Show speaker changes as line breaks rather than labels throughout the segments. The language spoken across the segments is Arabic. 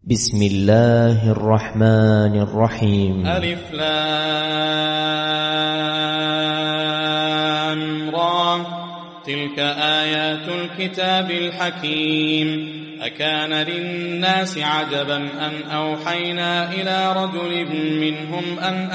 بسم الله الرحمن الرحيم.
ألف لام را تلك آيات الكتاب الحكيم. أكان للناس عجبا أن أوحينا إلى رجل منهم أن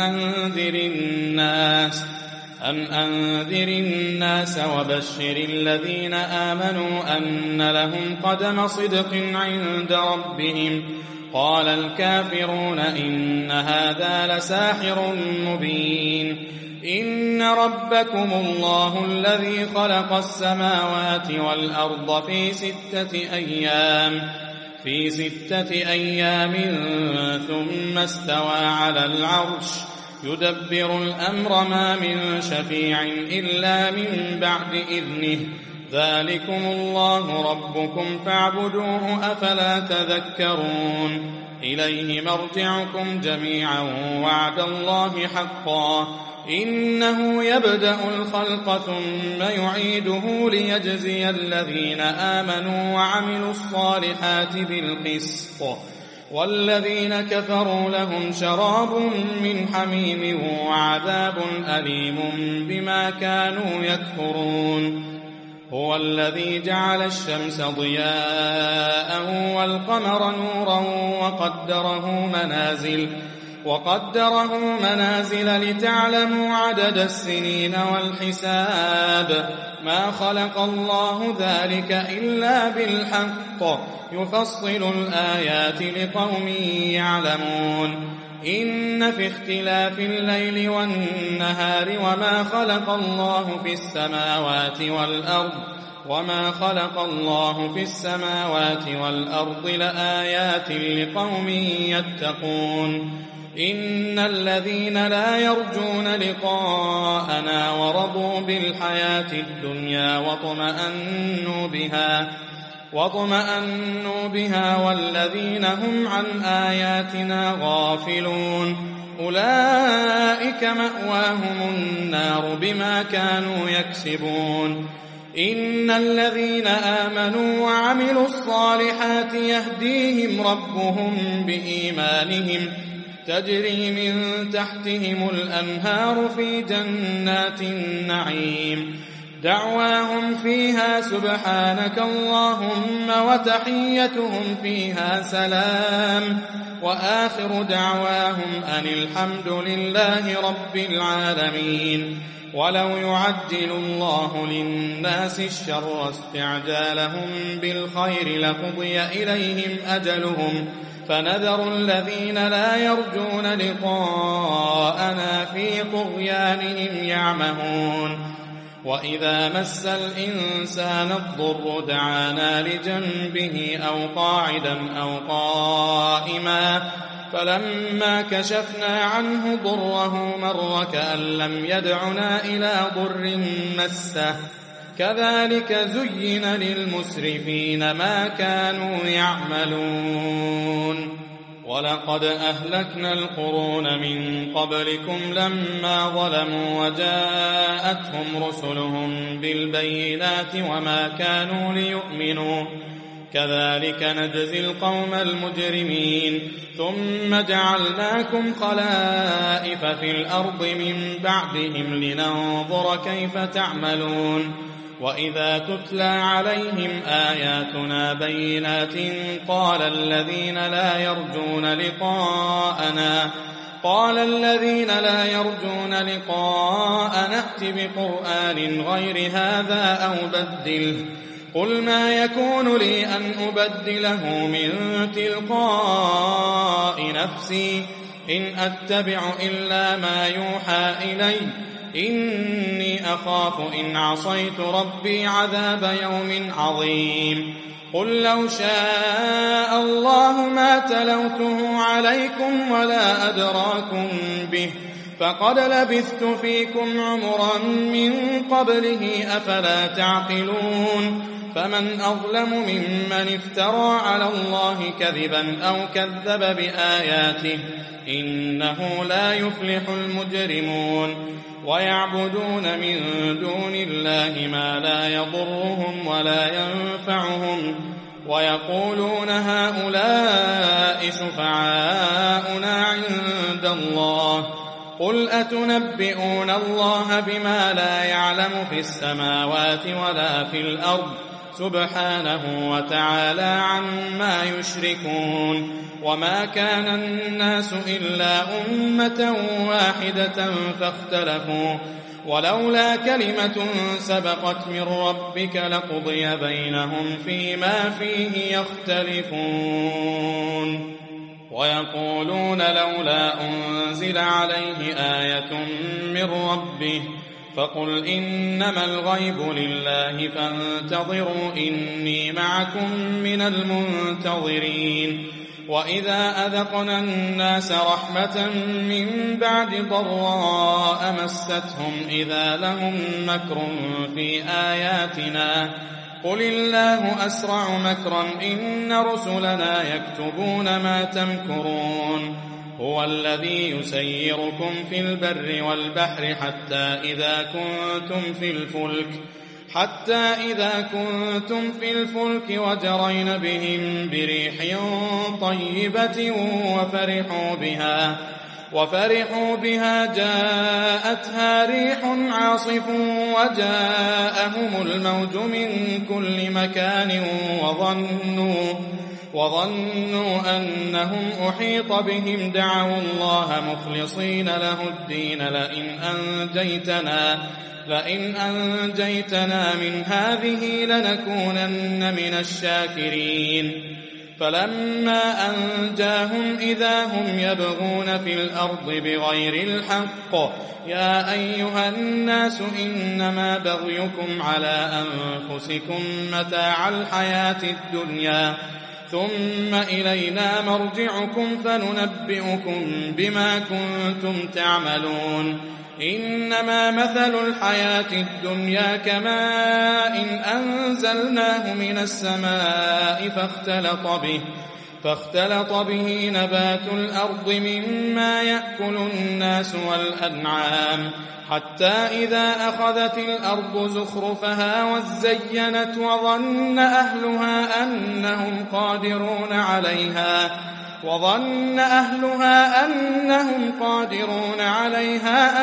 أنذر الناس وبشر الذين آمنوا أن لهم قدم صدق عند ربهم. قال الكافرون إن هذا لساحر مبين. إن ربكم الله الذي خلق السماوات والأرض في 6 أيام ثم استوى على العرش يدبر الأمر ما من شفيع إلا من بعد إذنه. ذلكم الله ربكم فاعبدوه أفلا تذكرون. إليه مرجعكم جميعا وعد الله حقا. إنه يبدأ الخلق ثم يعيده ليجزي الذين آمنوا وعملوا الصالحات بالقسط. والذين كفروا لهم شراب من حميم وعذاب أليم بما كانوا يكفرون. هو الذي جعل الشمس ضياء والقمر نورا وقدره منازل لتعلموا عدد السنين والحساب. ما خلق الله ذلك إلا بالحق يفصل الآيات لقوم يعلمون. إن في اختلاف الليل والنهار وما خلق الله في السماوات والأرض لآيات لقوم يتقون. إن الذين لا يرجون لقاءنا ورضوا بالحياة الدنيا واطمأنوا بها والذين هم عن آياتنا غافلون أولئك مأواهم النار بما كانوا يكسبون. إن الذين آمنوا وعملوا الصالحات يهديهم ربهم بإيمانهم تجري من تحتهم الأنهار في جنات النعيم. دعواهم فيها سبحانك اللهم وتحيتهم فيها سلام. وآخر دعواهم أن الحمد لله رب العالمين. ولو يعجل الله للناس الشر استعجالهم بالخير لقضي إليهم أجلهم فنذر الذين لا يرجون لقاءنا في طغيانهم يعمهون. وإذا مس الإنسان الضر دعانا لجنبه أو قاعدا أو قائما فلما كشفنا عنه ضره مر كأن لم يدعنا إلى ضر مسه. كذلك زين للمسرفين ما كانوا يعملون. ولقد أهلكنا القرون من قبلكم لما ظلموا وجاءتهم رسلهم بالبينات وما كانوا ليؤمنوا. كذلك نجزي القوم المجرمين. ثم جعلناكم خلائف في الأرض من بعدهم لننظر كيف تعملون. وإذا تتلى عليهم آياتنا بينات قال الذين لا يرجون لقاءنا ائت بقرآن غير هذا أو بدله. قل ما يكون لي أن أبدله من تلقاء نفسي إن أتبع إلا ما يوحى إلي. إني أخاف إن عصيت ربي عذاب يوم عظيم. قل لو شاء الله ما تلوته عليكم ولا أدراكم به فقد لبثت فيكم عمرا من قبله أفلا تعقلون. فمن أظلم ممن افترى على الله كذبا أو كذب بآياته إنه لا يفلح المجرمون. ويعبدون من دون الله ما لا يضرهم ولا ينفعهم ويقولون هؤلاء شفعاؤنا عند الله قل أتنبئون الله بما لا يعلم في السماوات ولا في الأرض سبحانه وتعالى عما يشركون وما كان الناس إلا أمة واحدة فاختلفوا ولولا كلمة سبقت من ربك لقضي بينهم فيما فيه يختلفون ويقولون لولا أنزل عليه آية من ربه فقل إنما الغيب لله فانتظروا إني معكم من المنتظرين وإذا أذقنا الناس رحمة من بعد ضراء مستهم إذا لهم مكر في آياتنا قل الله أسرع مكرا إن رسلنا يكتبون ما تمكرون هو الذي يسيركم في البر والبحر حتى إذا كنتم في الفلك وجرين بهم بريح طيبة وفرحوا بها جاءتها ريح عاصف وجاءهم الموج من كل مكان وظنوا أنهم أحيط بهم دعوا الله مخلصين له الدين لئن أنجيتنا من هذه لنكونن من الشاكرين فلما أنجاهم إذا هم يبغون في الأرض بغير الحق يا أيها الناس إنما بغيكم على أنفسكم متاع الحياة الدنيا ثم إلينا مرجعكم فننبئكم بما كنتم تعملون إنما مثل الحياة الدنيا كماء أنزلناه من السماء فاختلط به نبات الأرض مما يأكل الناس والأنعام حتى إذا أخذت الأرض زخرفها وزينت وظن أهلها أنهم قادرون عليها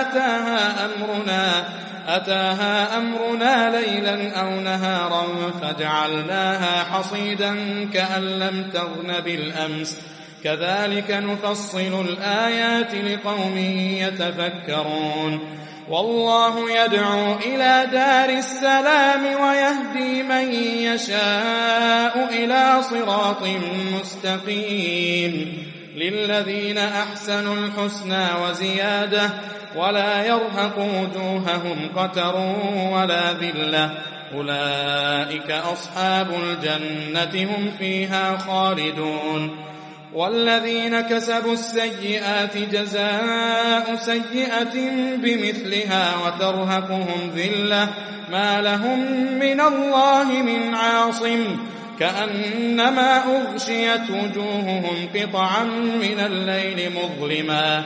أتاها أمرنا ليلا أو نهارا فجعلناها حصيدا كأن لم تغن بالأمس كذلك نفصل الآيات لقوم يتفكرون والله يدعو إلى دار السلام ويهدي من يشاء إلى صراط مستقيم للذين أحسنوا الحسنى وزيادة ولا يرهق وجوههم قتر ولا ذلة أولئك أصحاب الجنة هم فيها خالدون والذين كسبوا السيئات جزاء سيئة بمثلها وترهقهم ذلة ما لهم من الله من عاصم كأنما أغشيت وجوههم قطعا من الليل مظلما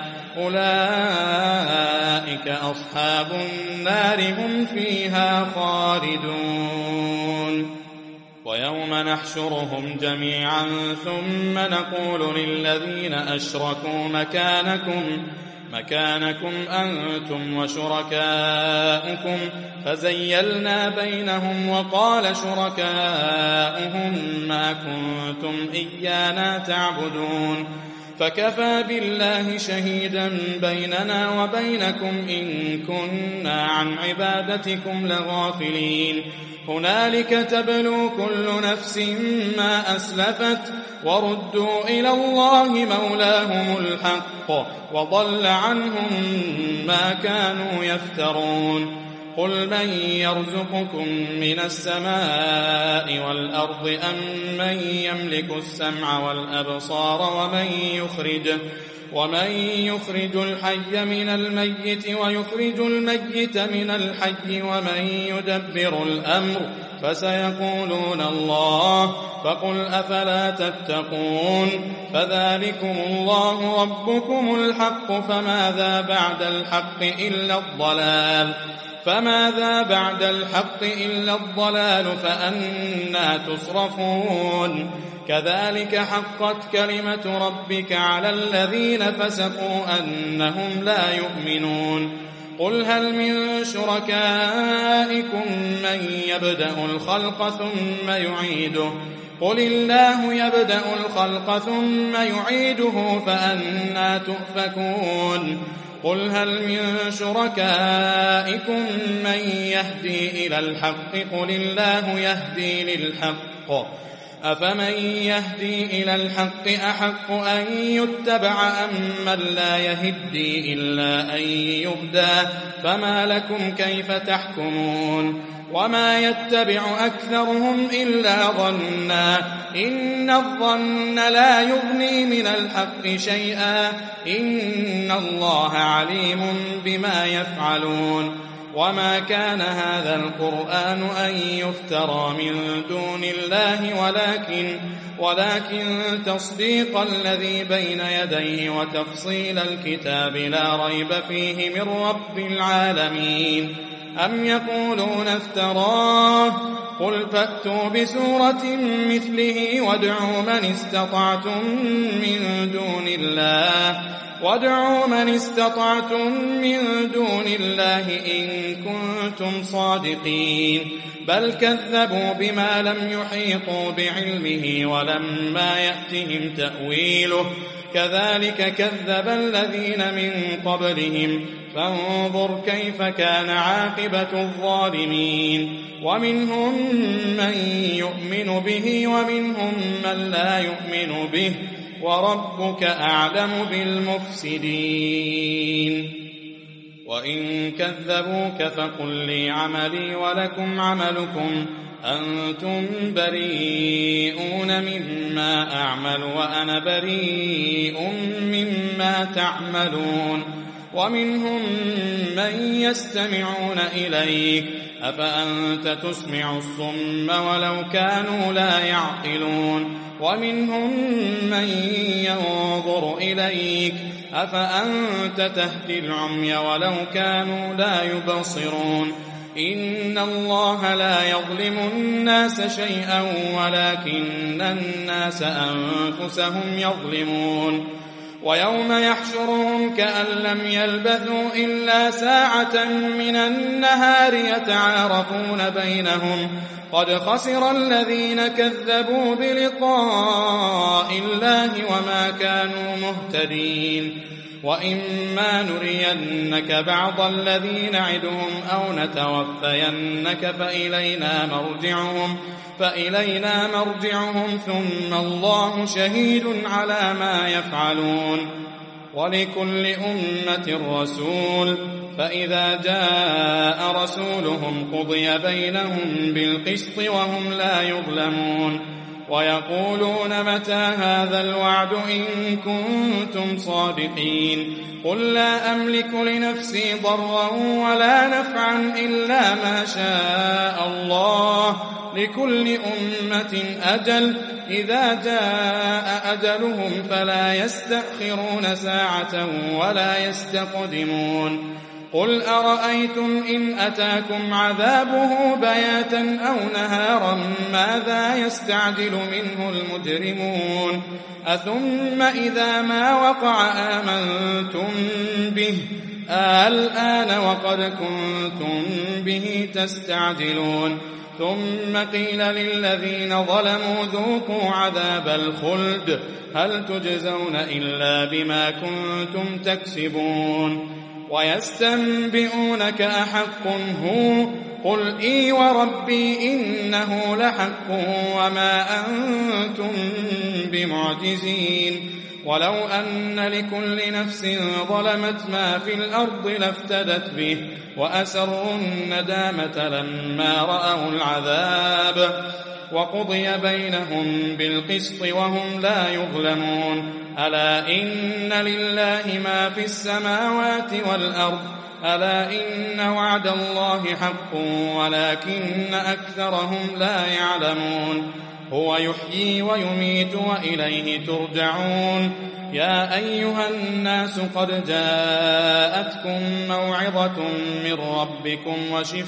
أولئك أصحاب النار هم فيها خالدون ويوم نحشرهم جميعا ثم نقول للذين أشركوا مكانكم أنتم وشركاؤكم فزيلنا بينهم وقال شركاؤهم ما كنتم إيانا تعبدون فكفى بالله شهيدا بيننا وبينكم إن كنا عن عبادتكم لغافلين هنالك تبلو كل نفس ما أسلفت وردوا إلى الله مولاهم الحق وضل عنهم ما كانوا يفترون قل من يرزقكم من السماء والأرض أم من يملك السمع والأبصار ومن يخرج الحي من الميت ويخرج الميت من الحي ومن يدبر الأمر فسيقولون الله فقل أفلا تتقون فذلكم الله ربكم الحق فماذا بعد الحق إلا الضلال فماذا بعد الحق إلا الضلال فأنى تصرفون كذلك حقت كلمة ربك على الذين فسقوا أنهم لا يؤمنون قل هل من شركائكم من يبدأ الخلق ثم يعيده قل الله يبدأ الخلق ثم يعيده فأنى تؤفكون قل هل من شركائكم من يهدي إلى الحق قل الله يهدي للحق أفمن يهدي إلى الحق أحق أن يتبع أم من لا يهدي إلا أن يهدى فما لكم كيف تحكمون وما يتبع أكثرهم إلا ظنا إن الظن لا يغني من الحق شيئا إن الله عليم بما يفعلون وما كان هذا القرآن أن يفترى من دون الله ولكن تصديق الذي بين يديه وتفصيل الكتاب لا ريب فيه من رب العالمين أم يقولون افتراه قل فأتوا بسورة مثله وادعوا من استطعتم من دون الله إن كنتم صادقين بل كذبوا بما لم يحيطوا بعلمه ولما يأتهم تأويله كذلك كذب الذين من قبلهم فانظر كيف كان عاقبة الظالمين ومنهم من يؤمن به ومنهم من لا يؤمن به وربك أعلم بالمفسدين وإن كذبوك فقل لي عملي ولكم عملكم أنتم بريئون مما أعمل وأنا بريء مما تعملون ومنهم من يستمعون إليك أفأنت تسمع الصم ولو كانوا لا يعقلون ومنهم من ينظر إليك أفأنت تهدي العمي ولو كانوا لا يبصرون إن الله لا يظلم الناس شيئا ولكن الناس أنفسهم يظلمون ويوم يحشرهم كأن لم يلبثوا إلا ساعة من النهار يتعارفون بينهم قد خسر الذين كذبوا بلقاء الله وما كانوا مهتدين وإما نرينك بعض الذي نعدهم أو نتوفينك فإلينا مرجعهم ثم الله شهيد على ما يفعلون ولكل أمة رسول فإذا جاء رسولهم قضي بينهم بالقسط وهم لا يظلمون ويقولون متى هذا الوعد إن كنتم صادقين قل لا أملك لنفسي ضرا ولا نفعا إلا ما شاء الله لكل أمة أجل إذا جاء أجلهم فلا يستأخرون ساعة ولا يستقدمون قل أرأيتم إن أتاكم عذابه بياتا أو نهارا ماذا يستعجل منه المجرمون أثم إذا ما وقع آمنتم به الآن وقد كنتم به تستعجلون ثم قيل للذين ظلموا ذوقوا عذاب الخلد هل تجزون إلا بما كنتم تكسبون ويستنبئونك أحق هو قل إي وربي إنه لحق وما أنتم بمعجزين ولو أن لكل نفس ظلمت ما في الأرض لافتدت به وأسروا الندامة لما رأوا العذاب وقضي بينهم بالقسط وهم لا يظلمون ألا إن لله ما في السماوات والأرض ألا إن وعد الله حق ولكن أكثرهم لا يعلمون هو يحيي ويميت وإليه ترجعون. يا أيها الناس قد جاءتكم موعظة من ربكم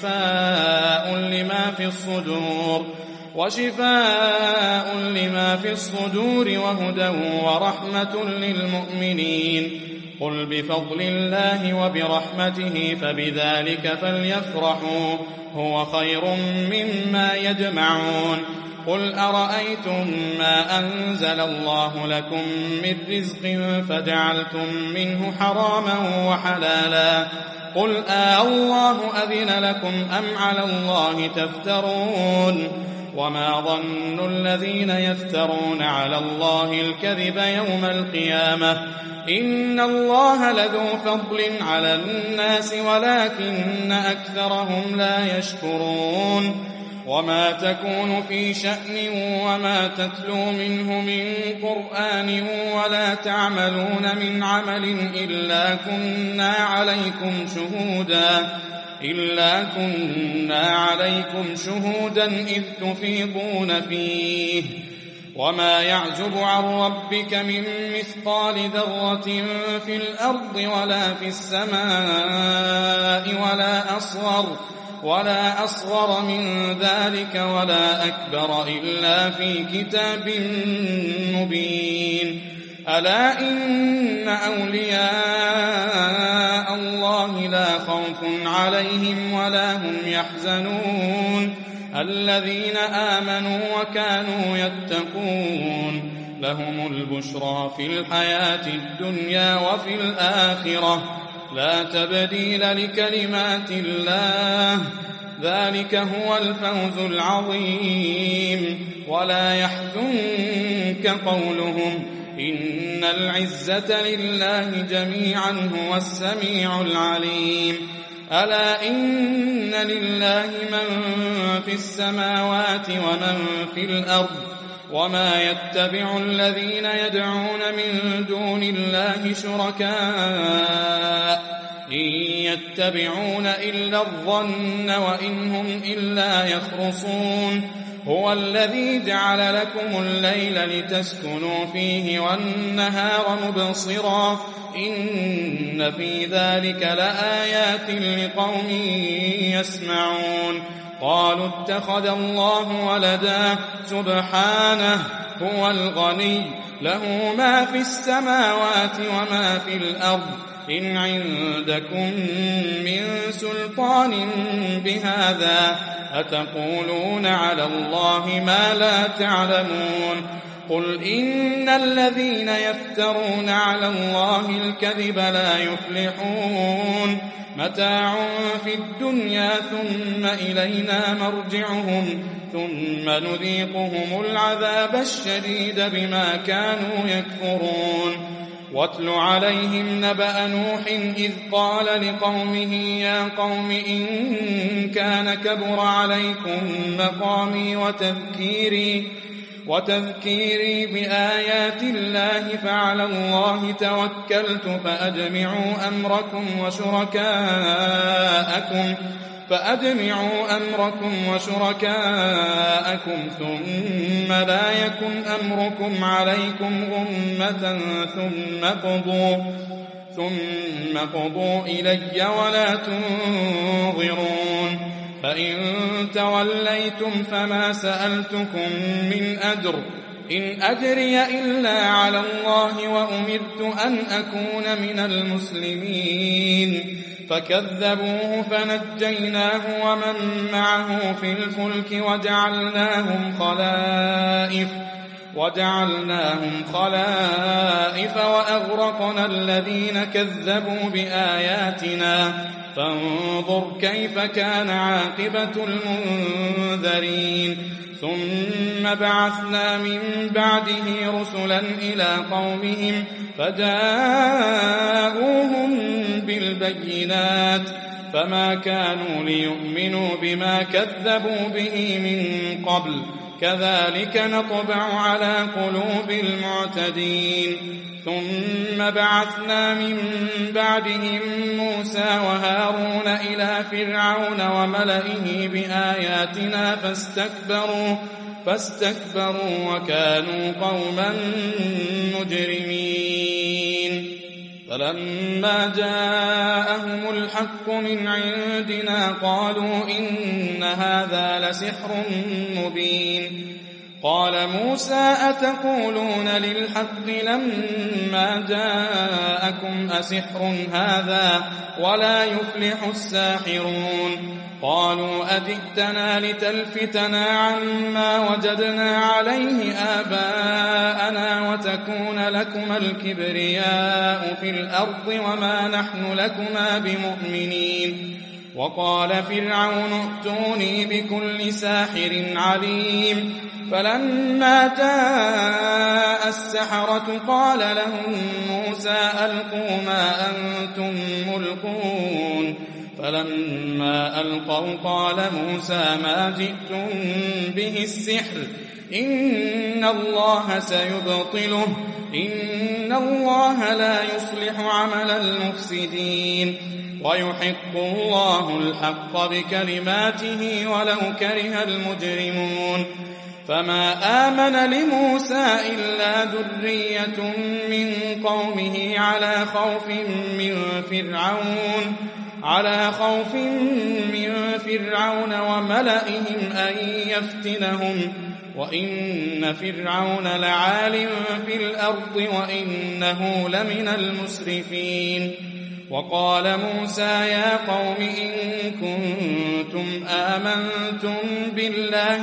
وشفاء لما في الصدور وهدى ورحمة للمؤمنين. قل بفضل الله وبرحمته فبذلك فليفرحوا هو خير مما يجمعون. قل أرأيتم ما أنزل الله لكم من رزق فجعلتم منه حراما وحلالا قل الله أذن لكم أم على الله تفترون. وما ظن الذين يفترون على الله الكذب يوم القيامة إن الله لذو فضل على الناس ولكن أكثرهم لا يشكرون. وما تكون في شأن وما تتلو منه من قرآن ولا تعملون من عمل إلا كنا عليكم شهودا إذ تفيضون فيه. وما يعزب عن ربك من مثقال ذرة في الأرض ولا في السماء ولا أصغر من ذلك ولا أكبر إلا في كتاب مبين. ألا إن أولياء الله لا خوف عليهم ولا هم يحزنون الذين آمنوا وكانوا يتقون. لهم البشرى في الحياة الدنيا وفي الآخرة لا تبديل لكلمات الله ذلك هو الفوز العظيم. ولا يحزنك قولهم إن العزة لله جميعا هو السميع العليم. ألا إن لله من في السماوات ومن في الأرض وما يتبع الذين يدعون من دون الله شركاء إن يتبعون إلا الظن وإن هم إلا يخرصون. هو الذي جعل لكم الليل لتسكنوا فيه والنهار مبصرا إن في ذلك لآيات لقوم يسمعون. قالوا اتخذ الله ولدا سبحانه هو الغني له ما في السماوات وما في الأرض إن عندكم من سلطان بهذا أتقولون على الله ما لا تعلمون. قل إن الذين يفترون على الله الكذب لا يفلحون متاع في الدنيا ثم إلينا مرجعهم ثم نذيقهم العذاب الشديد بما كانوا يكفرون. واتل عليهم نبأ نوح إذ قال لقومه يا قوم إن كان كبر عليكم مقامي وتذكيري بآيات الله فعلى الله توكلت فأجمعوا أمركم وشركاءكم ثم لا يكن أمركم عليكم غمة ثم قضوا إلي ولا تنظرون. فإن توليتم فما سألتكم من أجر إن أجري إلا على الله وأمرت أن أكون من المسلمين. فكذبوه فنجيناه ومن معه في الفلك وجعلناهم خلائف وأغرقنا الذين كذبوا بآياتنا فانظر كيف كان عاقبة المنذرين. ثم بعثنا من بعده رسلا إلى قومهم فجاءوهم بالبينات فما كانوا ليؤمنوا بما كذبوا به من قبل كذلك نطبع على قلوب المعتدين. ثم بعثنا من بعدهم موسى وهارون إلى فرعون وملئه بآياتنا فاستكبروا وكانوا قوما مجرمين. فلما جاءهم الحق من عندنا قالوا إن هذا لسحر مبين. قال موسى أتقولون للحق لما جاءكم أسحر هذا ولا يفلح الساحرون. قالوا أجئتنا لتلفتنا عما وجدنا عليه آباءنا وتكون لكما الكبرياء في الأرض وما نحن لكما بمؤمنين. وقال فرعون ائتوني بكل ساحر عليم. فلما جاء السحرة قال لهم موسى ألقوا ما أنتم ملقون. فلما ألقوا قال موسى ما جئتم به السحر إن الله سيبطله إن الله لا يصلح عمل المفسدين ويحق الله الحق بكلماته ولو كره المجرمون. فما آمن لموسى إلا ذرية من قومه على خوف من فرعون وملئهم أن يفتنهم وإن فرعون لعال في الأرض وإنه لمن المسرفين. وقال موسى يا قوم إن كنتم آمنتم بالله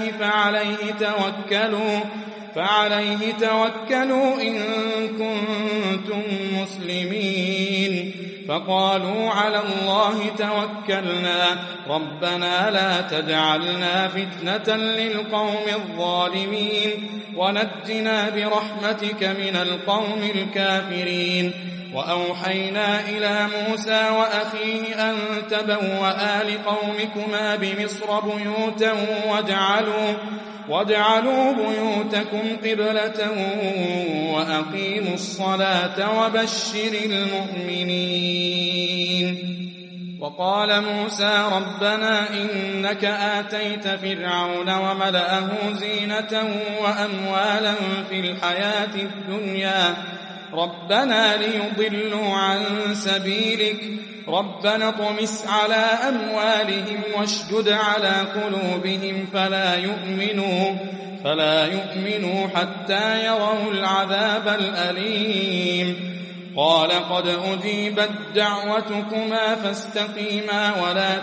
فعليه توكلوا إن كنتم مسلمين. فقالوا على الله توكلنا ربنا لا تجعلنا فتنة للقوم الظالمين ونجنا برحمتك من القوم الكافرين. وأوحينا إلى موسى وأخيه أن تبوأ لقومكما بمصر بيوتا واجعلوا بيوتكم قبلة وأقيموا الصلاة وبشر المؤمنين. وقال موسى ربنا إنك آتيت فرعون وملأه زينة وأموالا في الحياة الدنيا ربنا ليضلوا عن سبيلك ربنا اطمس على أموالهم واشدد على قلوبهم فلا يؤمنوا حتى يروا العذاب الأليم. قال قد أجيبت دعوتكما فاستقيما ولا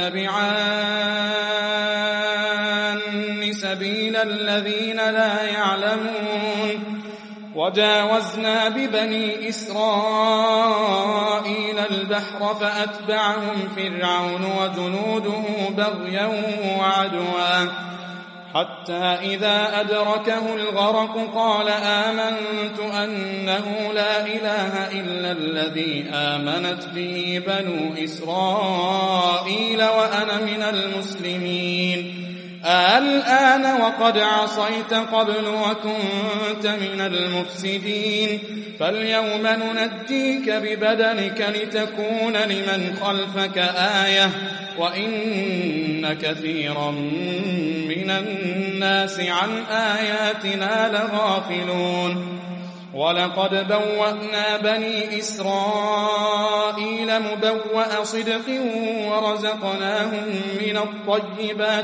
تتبعان سبيل الذين لا يعلمون. وجاوزنا ببني إسرائيل البحر فأتبعهم فرعون وجنوده بغيا وعدوا حتى إذا أدركه الغرق قال آمنت أنه لا إله إلا الذي آمنت به بنو إسرائيل وأنا من المسلمين. الآن وقد عصيت قبل وكنت من المفسدين فاليوم ننجيك ببدنك لتكون لمن خلفك آية وإن كثيرا من الناس عن آياتنا لغافلون. ولقد بوأنا بني إسرائيل مبوأ صدق ورزقناهم من الطيبات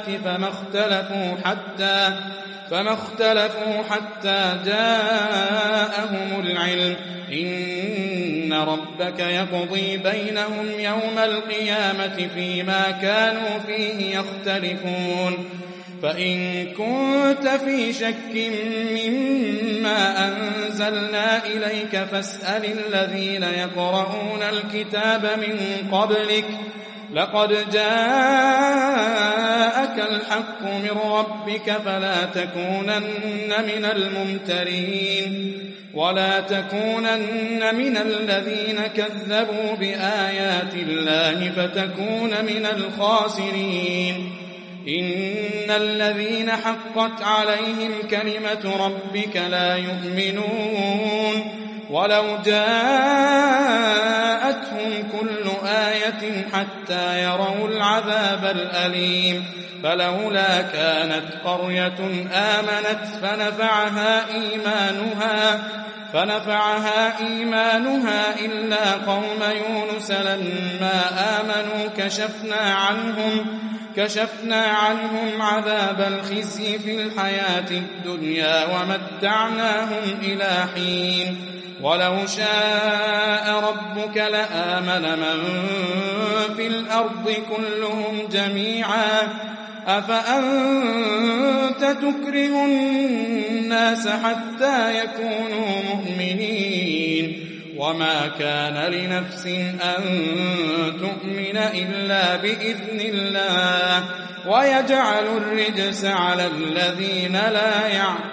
فما اختلفوا حتى جاءهم العلم إن ربك يقضي بينهم يوم القيامة فيما كانوا فيه يختلفون. فإن كنت في شك مما أنزلنا إليك فاسأل الذين يقرؤون الكتاب من قبلك لقد جاءك الحق من ربك فلا تكونن من الممترين ولا تكونن من الذين كذبوا بآيات الله فتكون من الخاسرين. إن الذين حقت عليهم كلمة ربك لا يؤمنون ولو جاءتهم كل آية حتى يروا العذاب الأليم فلولا كانت قرية آمنت فنفعها إيمانها إلا قوم يونس لما آمنوا كشفنا عنهم عذاب الخزي في الحياة الدنيا ومتعناهم إلى حين ولو شاء ربك لآمن من في الأرض كلهم جميعا أفأنت تكره الناس حتى يكونوا مؤمنين وما كان لنفس أن تؤمن إلا بإذن الله ويجعل الرجس على الذين لا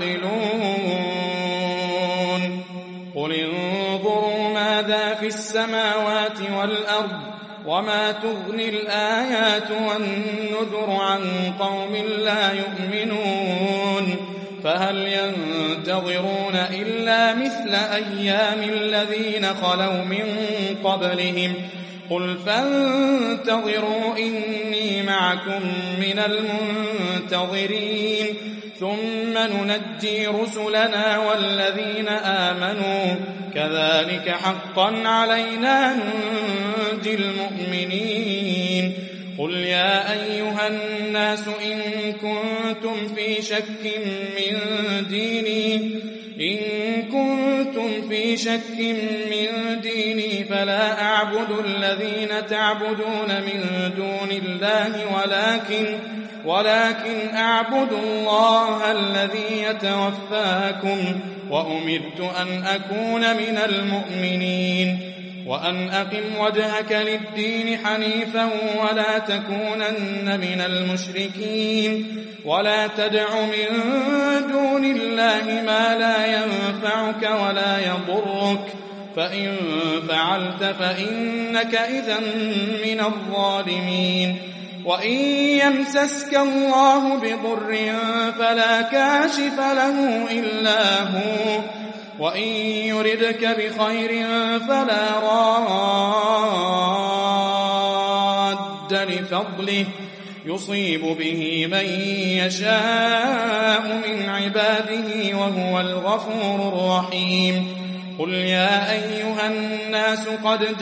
يعقلون قل انظروا ماذا في السماوات والأرض وما تغني الآيات والنذر عن قوم لا يؤمنون فهل ينتظرون إلا مثل أيام الذين خلوا من قبلهم قل فانتظروا إني معكم من المنتظرين ثم ننجي رسلنا والذين آمنوا كذلك حقا علينا ننجي المؤمنين قل يا أيها الناس إن كنتم في شك من ديني فلا أعبد الذين تعبدون من دون الله ولكن أعبد الله الذي يتوفاكم وأمرت أن أكون من المؤمنين وأن أقم وجهك للدين حنيفا ولا تكونن من المشركين ولا تدع من دون الله ما لا ينفعك ولا يضرك فإن فعلت فإنك إذا من الظالمين وإن يمسسك الله بضر فلا كاشف له إلا هو وإن يردك بخير فلا راد لفضله يصيب به من يشاء من عباده وهو الغفور الرحيم قل يا أيها الناس قد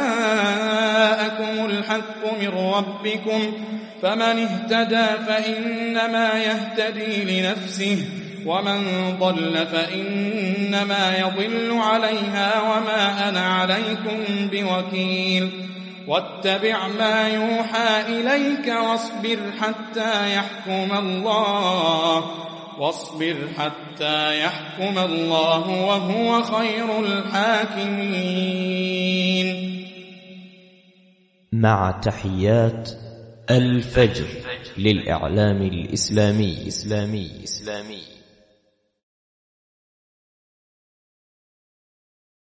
جاءكم الحق من ربكم فمن اهتدى فإنما يهتدي لنفسه ومن ضل فإنما يضل عليها وما أنا عليكم بوكيل واتبع ما يوحى إليك واصبر حتى يحكم الله وهو خير الحاكمين.
مع تحيات الفجر للإعلام الإسلامي.